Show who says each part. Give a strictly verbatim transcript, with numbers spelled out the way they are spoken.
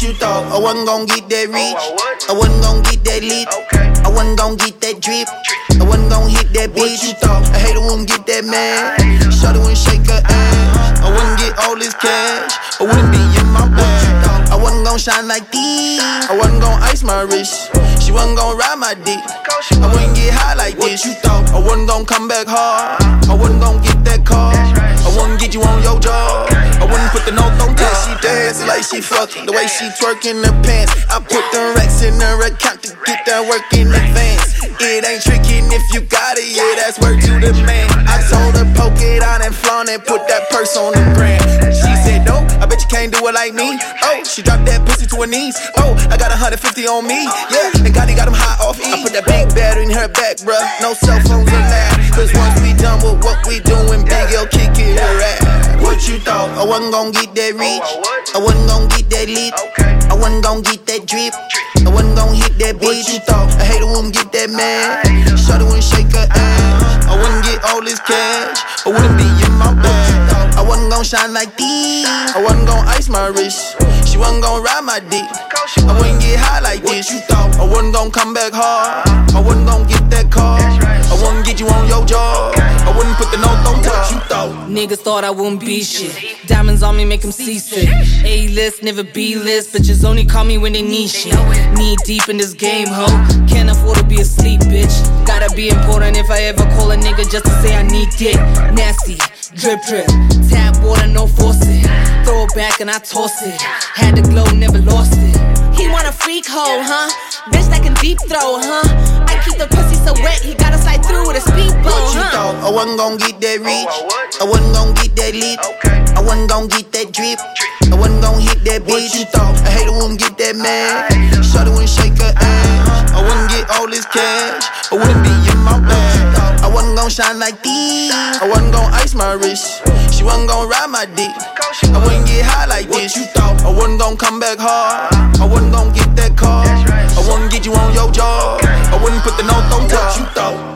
Speaker 1: What you thought? I wasn't gon' get that rich. I wasn't gon' get that lit. I wasn't gon' get that drip. I wasn't gon' hit that bitch. What you thought? I hate it when get that mad. Shawty wouldn't shake her ass. I wouldn't get all this cash. I wouldn't be in my bag. I wasn't gon' shine like these. I wasn't gon' ice my wrist. She wasn't gon' ride my dick. I wouldn't get high like this. What you thought? I wasn't gon' come back hard. I wasn't gon' get that car. I wouldn't get you on your job. I wouldn't put the note on top. She dancing like she fucking. The way she twerking the pants. I put the racks in her account to get that work in advance. It ain't tricking if you got it, yeah, that's work to the man. I told her poke it out and flaunt it, put that purse on the gram. She said no, I bet you can't do it like me. Oh, she dropped that pussy to her knees. Oh, I got one hundred fifty on me, yeah, and Gotti got him high off E. I put that big battery in her back, bruh, no cell phones allowed. Cause once we done with what we doing, Big L kick it her ass. What you thought? I wasn't gon' get that rich. I wasn't gon' get that lit. I wasn't gon' get that drip. I wasn't gon' hit that bitch. What you thought? I hate it when get that mad. Shawty wouldn't shake her ass. I wouldn't get all this cash. I wouldn't be in my bag. I wasn't gon' shine like these. I wasn't gon' ice my wrist. She wasn't gon' ride my dick. I wouldn't get high like this. What you thought? I wasn't gon' come back hard. I wasn't gon' get that car. I wouldn't get you on your job. I wouldn't put the note on top. What you thought?
Speaker 2: Niggas thought I wouldn't be shit. Diamonds on me make them seasick. A-list, never B-list. Bitches only call me when they need shit. Knee deep in this game, ho. Can't afford to be asleep, bitch. Gotta be important if I ever call a nigga just to say I need dick. Nasty, drip drip. Tap water, no faucet. Throw it back and I toss it. Had the glow, never lost it. He want a freak hoe, huh? Bitch that can deep throw, huh? I keep the pussy so wet, he gotta slide through with a speedboat, huh?
Speaker 1: What you thought? I wasn't gon' get that rich. I wasn't gon' get that lit. I wasn't gon' get that drip. I wasn't gon' hit that bitch. What you thought? I hate it when get that mad. Shawty wouldn't shake her ass. I wouldn't get all this cash. I wouldn't be in my bag. I wasn't gon' shine like these. I wasn't gon' ice my wrist. She wasn't gon' ride my dick. I wouldn't get high like this. You thought I wasn't gon' come back hard. I wasn't gon' get that car. I wouldn't get you on your job. I wouldn't put the note on top. You thought